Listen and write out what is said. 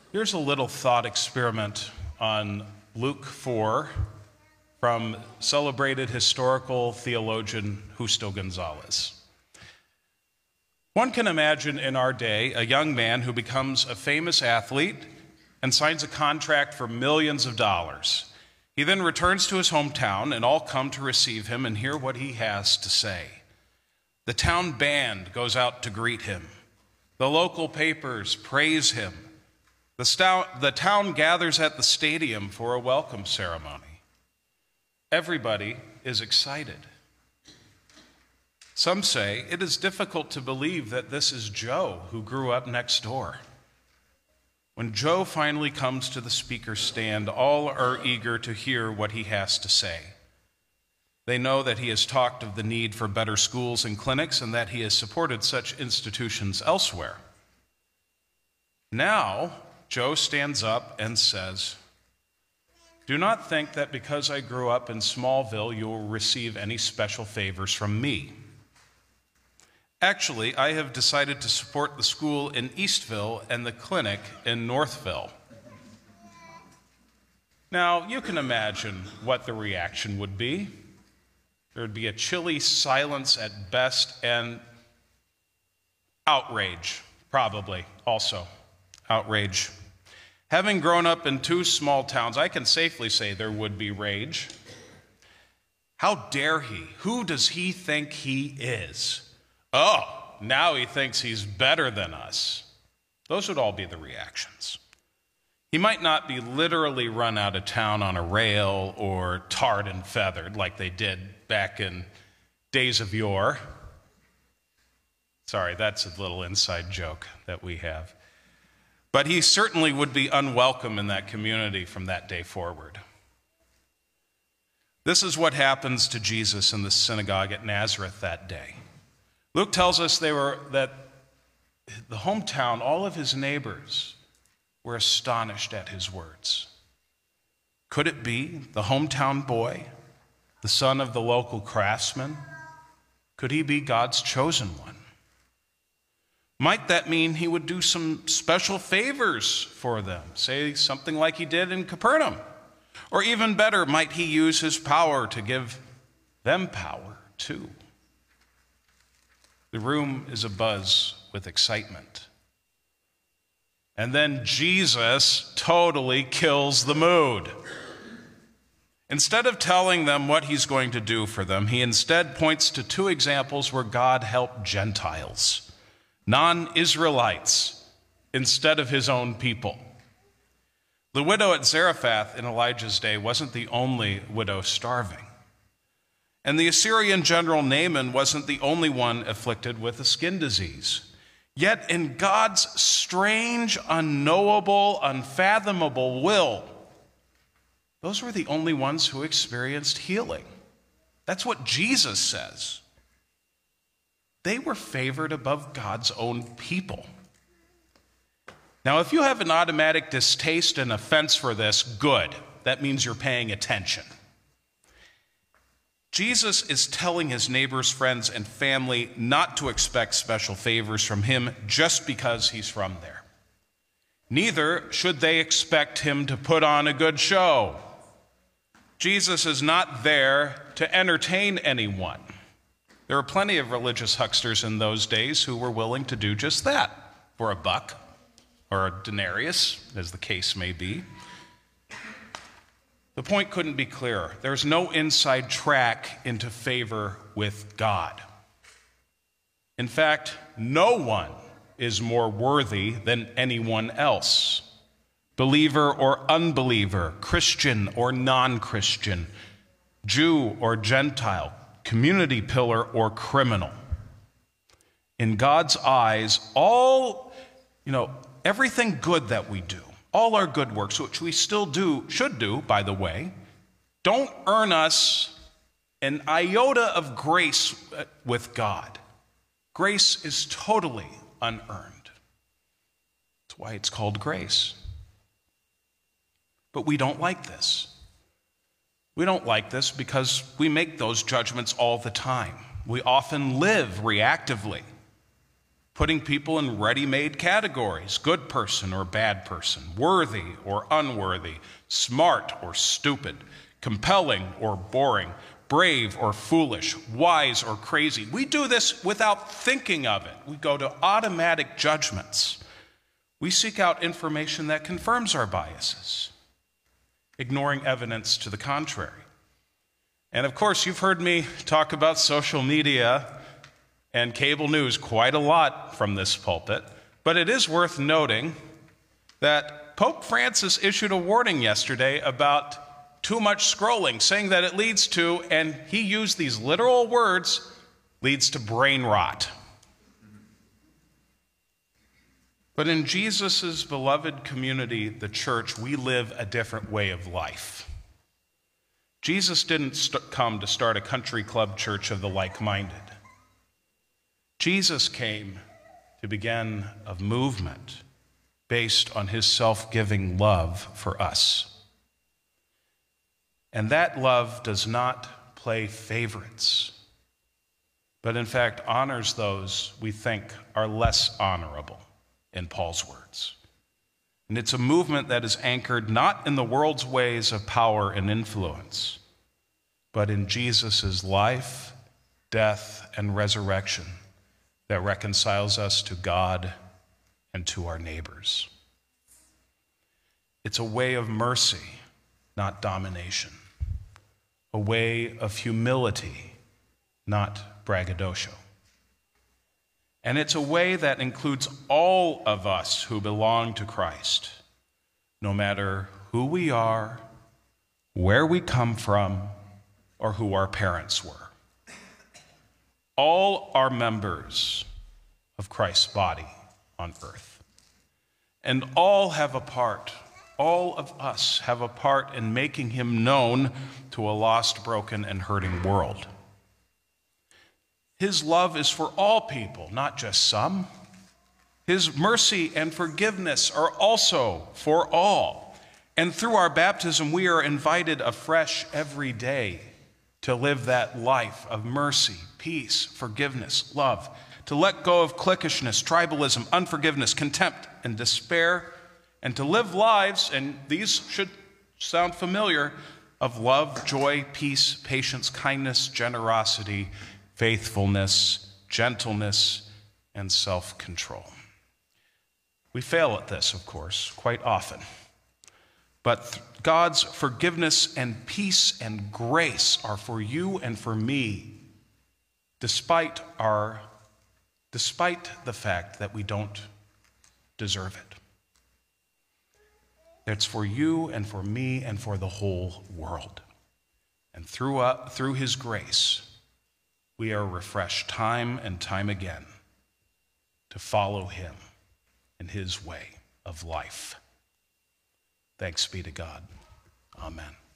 Here's a little thought experiment on Luke 4 from celebrated historical theologian Justo Gonzalez. One can imagine in our day a young man who becomes a famous athlete and signs a contract for millions of dollars. He then returns to his hometown, and all come to receive him and hear what he has to say. The town band goes out to greet him. The local papers praise him. The town gathers at the stadium for a welcome ceremony. Everybody is excited. Some say it is difficult to believe that this is Joe who grew up next door. When Joe finally comes to the speaker's stand, all are eager to hear what he has to say. They know that he has talked of the need for better schools and clinics and that he has supported such institutions elsewhere. Now, Joe stands up and says, "Do not think that because I grew up in Smallville, you will receive any special favors from me. Actually, I have decided to support the school in Eastville and the clinic in Northville." Now, you can imagine what the reaction would be. There would be a chilly silence at best and outrage, probably also outrage. Having grown up in two small towns, I can safely say there would be rage. How dare he? Who does he think he is? Oh, now he thinks he's better than us. Those would all be the reactions. He might not be literally run out of town on a rail or tarred and feathered like they did back in days of yore. Sorry, that's a little inside joke that we have. But he certainly would be unwelcome in that community from that day forward. This is what happens to Jesus in the synagogue at Nazareth that day. Luke tells us that the hometown, all of his neighbors, were astonished at his words. Could it be the hometown boy, the son of the local craftsman? Could he be God's chosen one? Might that mean he would do some special favors for them, say something like he did in Capernaum? Or even better, might he use his power to give them power too? The room is abuzz with excitement. And then Jesus totally kills the mood. Instead of telling them what he's going to do for them, he instead points to two examples where God helped Gentiles, non-Israelites, instead of his own people. The widow at Zarephath in Elijah's day wasn't the only widow starving. And the Assyrian general Naaman wasn't the only one afflicted with a skin disease. Yet in God's strange, unknowable, unfathomable will, those were the only ones who experienced healing. That's what Jesus says. They were favored above God's own people. Now, if you have an automatic distaste and offense for this, good. That means you're paying attention. Jesus is telling his neighbors, friends, and family not to expect special favors from him just because he's from there. Neither should they expect him to put on a good show. Jesus is not there to entertain anyone. There were plenty of religious hucksters in those days who were willing to do just that for a buck or a denarius, as the case may be. The point couldn't be clearer. There's no inside track into favor with God. In fact, no one is more worthy than anyone else. Believer or unbeliever, Christian or non-Christian, Jew or Gentile, community pillar or criminal. In God's eyes, everything good that we do, all our good works, which we still should do, by the way, don't earn us an iota of grace with God. Grace is totally unearned. That's why it's called grace. But we don't like this. We don't like this because we make those judgments all the time. We often live reactively. putting people in ready-made categories, good person or bad person, worthy or unworthy, smart or stupid, compelling or boring, brave or foolish, wise or crazy. We do this without thinking of it. We go to automatic judgments. We seek out information that confirms our biases, ignoring evidence to the contrary. And of course, you've heard me talk about social media and cable news quite a lot from this pulpit, but it is worth noting that Pope Francis issued a warning yesterday about too much scrolling, saying that it leads to, and he used these literal words, leads to brain rot. But in Jesus' beloved community, the church, we live a different way of life. Jesus didn't come to start a country club church of the like-minded. Jesus came to begin a movement based on his self-giving love for us. And that love does not play favorites, but in fact honors those we think are less honorable, in Paul's words. And it's a movement that is anchored not in the world's ways of power and influence, but in Jesus' life, death, and resurrection that reconciles us to God and to our neighbors. It's a way of mercy, not domination. A way of humility, not braggadocio. And it's a way that includes all of us who belong to Christ, no matter who we are, where we come from, or who our parents were. All are members of Christ's body on earth. And all have a part, all of us have a part in making him known to a lost, broken, and hurting world. His love is for all people, not just some. His mercy and forgiveness are also for all. And through our baptism, we are invited afresh every day to live that life of mercy, peace, forgiveness, love, to let go of cliquishness, tribalism, unforgiveness, contempt, and despair, and to live lives, and these should sound familiar, of love, joy, peace, patience, kindness, generosity, faithfulness, gentleness, and self-control. We fail at this, of course, quite often. But God's forgiveness and peace and grace are for you and for me, despite the fact that we don't deserve it. It's for you and for me and for the whole world. And through his grace, we are refreshed time and time again to follow him in his way of life. Thanks be to God. Amen.